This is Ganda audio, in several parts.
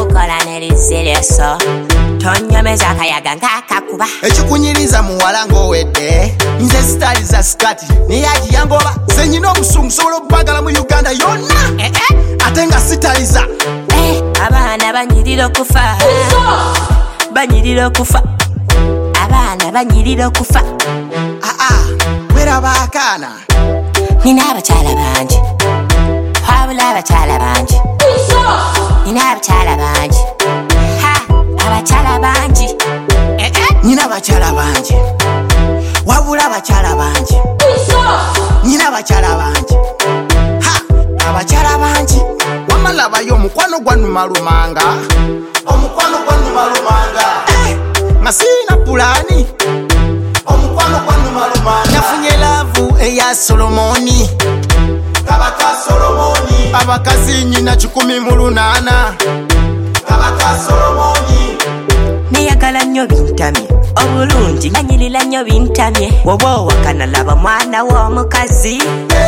bukola n'eriziryeso tonyomeza akayaga ng'akakuba ekikunyiriza muwala ng'owedde nze sitaliza sikati neyagiyangoba ze nyina obusungu sobola obubagala mu Uganda yonna ate nga sitaliza abaana banyirira okufa banyirira okufa abaana banyirira okufa weraba akaana nina abakyala bangi wabula abakyala bangi nina abakyala bangi abakyala bangi nina abakyala bangi wabula abakyala bangi nina abakyala bangi abakyala bangi wamalabayo omukwano gwanumalumanga omukwano gwanumalumanga nga sirina pulaani omukwano gwanumalumanga nafunye laavu eya Solomoni kabaka Solomoni abakazi nyina 18 kabaka Solomoni neyagala nnyo bintamye obulungi nanyirira nnyo bintamye woba owakana laba mwana w'omukazi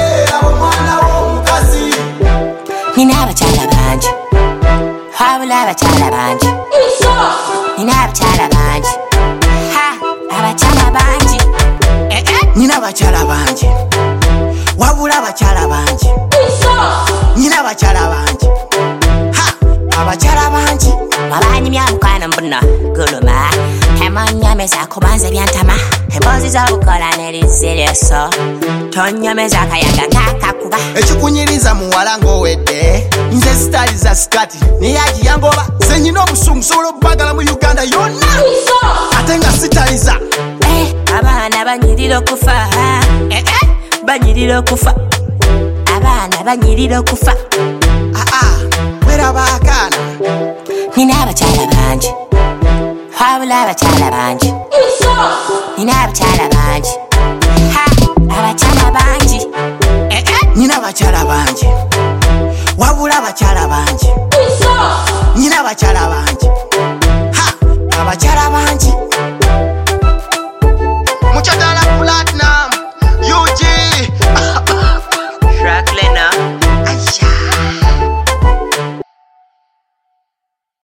nina abakyala bangi wabula abakyala bangi nina abakyala bangi abakyala bangi nina abakyala bangi wabula abakyala bangi nina abakyala bangi abakyala bangi wabanyimya mukwano mbuno guluma emonyomeza kubanza byantama emboozi z'obukola n'eriziryeso tonyomeza akayaga ng'akakuba ekikunyiriza muwala ng'owedde nze sitaliza sikati neyagiyangoba ze nyina obusungu sobola obubagala mu Uganda yonna ate nga sitaliza abaana banyirira okufa banyirira okufa abaana banyirira okufa weraba akaana nina abakyala bangi wabula abakyala bangi nina abakyala bangi